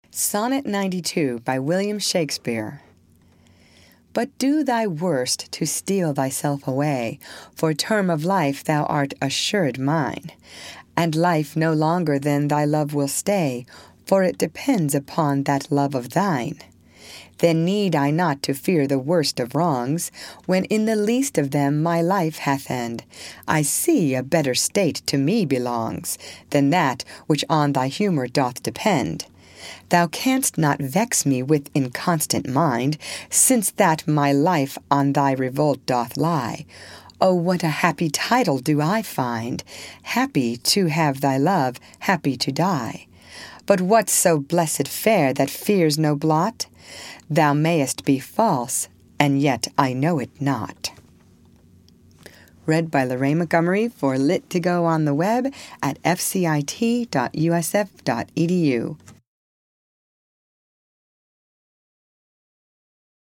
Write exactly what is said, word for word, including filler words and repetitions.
Sonnet ninety-two by William Shakespeare. But do thy worst to steal thyself away, for term of life thou art assured mine, and life no longer than thy love will stay, for it depends upon that love of thine. Then need I not to fear the worst of wrongs, when in the least of them my life hath end. I see a better state to me belongs, than that which on thy humour doth depend. Thou canst not vex me with inconstant mind, since that my life on thy revolt doth lie. Oh, what a happy title do I find, happy to have thy love, happy to die. But what's so blessed fair that fears no blot? Thou mayest be false, and yet I know it not. Read by Lorraine Montgomery for Lit to Go on the web at f c i t dot u s f dot e d u.